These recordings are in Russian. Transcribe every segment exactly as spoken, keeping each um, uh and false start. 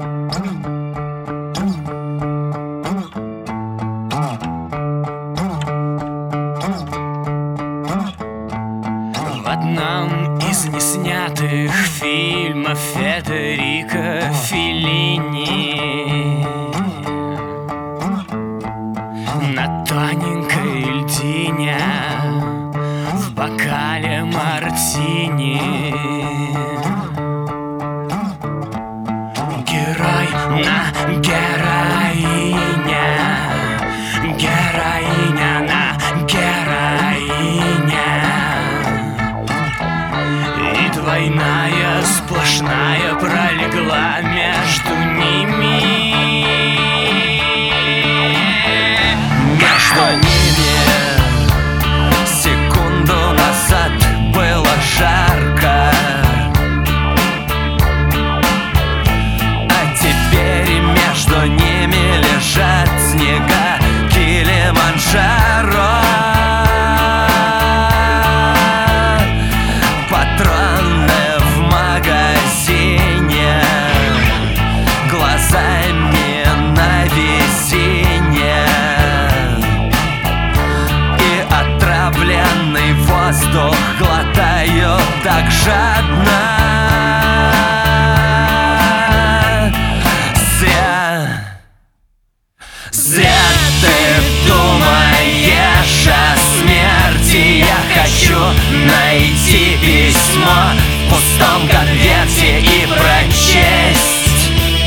В одном из неснятых фильмов Федерико Феллини на тоненькой льдине в бокале мартини герой на героине, героиня на героине, и двойная сплошная пролегла между ними. Между ними секунду назад было жарко, а теперь между ними лежат снега Килиманджаро. Патроны в магазине, глазами на весенне, и отравленный воздух глотаю так жадно. Зря, зря ты думаешь о смерти. Я хочу найти письмо в пустом конверте и прочесть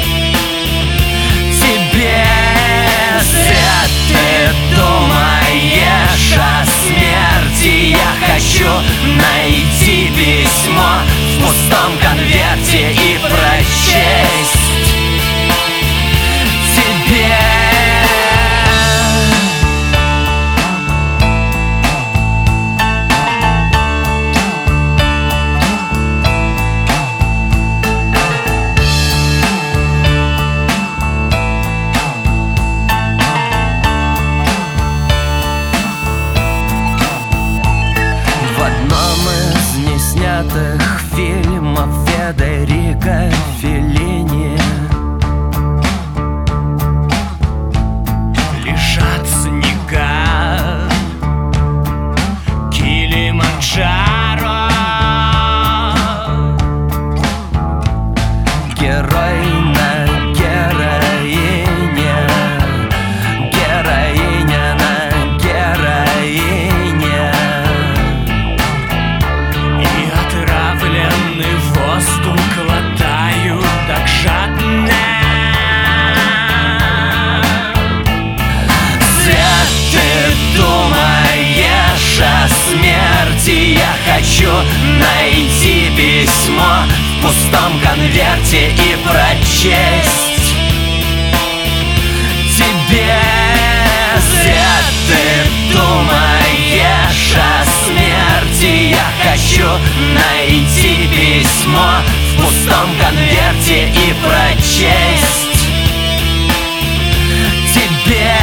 тебе. Зря ты думаешь о смерти. Я хочу найти письмо в пустом конверте и прочесть тебе. Фильмов Федерико Феллини лежат снега Килиманджаро. герой на героине, героиня на героине, И отравленный воздух глотаю так жадно. Зря ты думаешь о смерти. Я хочу найти письмо в пустом конверте и прочесть тебе. Зря ты думаешь о смерти. Я хочу найти письмо в пустом конверте и прочесть тебе.